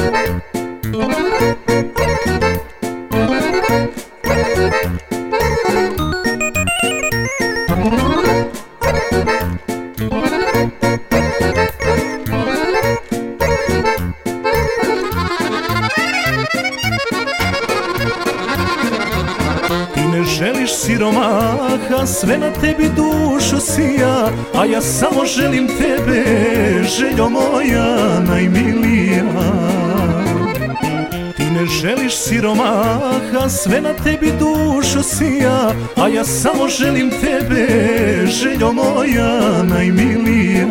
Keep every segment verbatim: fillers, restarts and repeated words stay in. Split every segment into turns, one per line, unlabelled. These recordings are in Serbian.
Ti ne želiš siromaha, sve na tebi dušo sija, a ja samo želim tebe, željo moja najmilija. Ti ne želiš siromaha, sve na tebi dušo sija, a ja samo želim tebe, željo moja najmilija.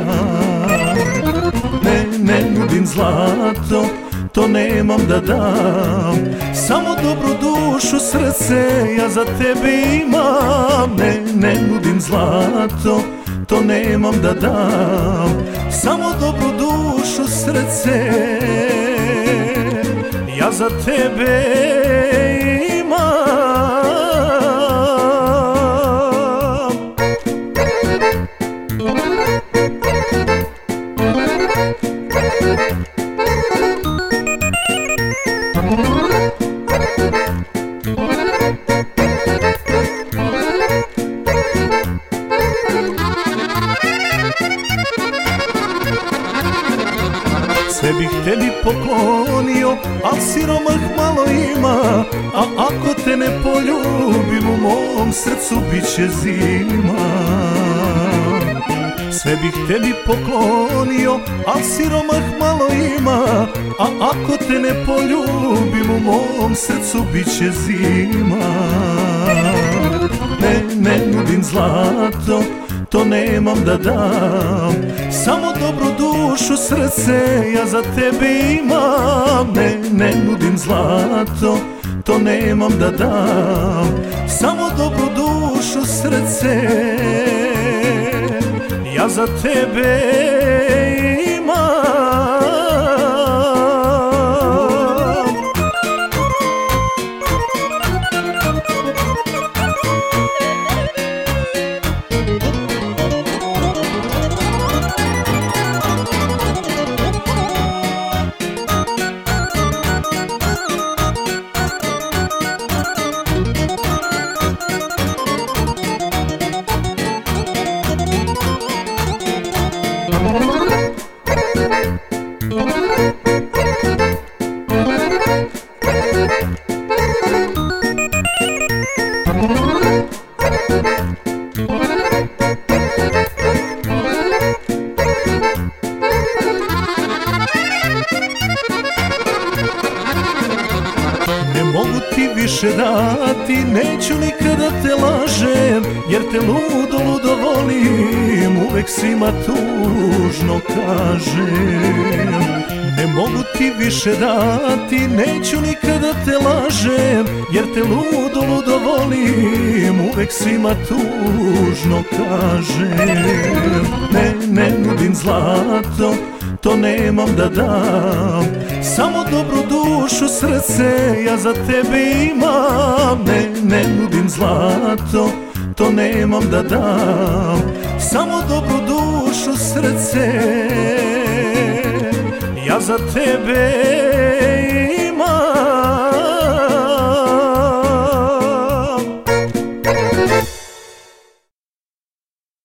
Ne, ne nudim zlato, to nemam da dam, samo dobru dušu, srce ja za tebe imam. Ne, ne nudim zlato, to nemam da dam, samo dobru dušu, srce ja za tebe imam. Sve bih tebi poklonio, al siromah malo ima, a ako te ne poljubim, u mom srcu bit će zima. Sve bih tebi poklonio, al siromah malo ima, a ako te ne poljubim, u mom srcu bit će zima. Ne, ne nudim zlato, to nemam da dam, samo dobru dušu, srce ja za tebe imam. Ne, ne nudim zlato, to nemam da dam, samo dobru dušu, srce ja za tebe imam. Ne mogu ti više dati, neću nikada te lažem, jer te ludo, ludo volim, uvek svima tužno kažem. Ne mogu ti više dati, neću nikada te lažem, jer te ludo, ludo volim, uvek svima tužno kažem. Ne, ne nudim zlato, to nemam da dam, samo dobru dušu, srce ja za tebe imam. Ne, ne nudim zlato, to nemam da dam, samo dobru dušu, srce ja za tebe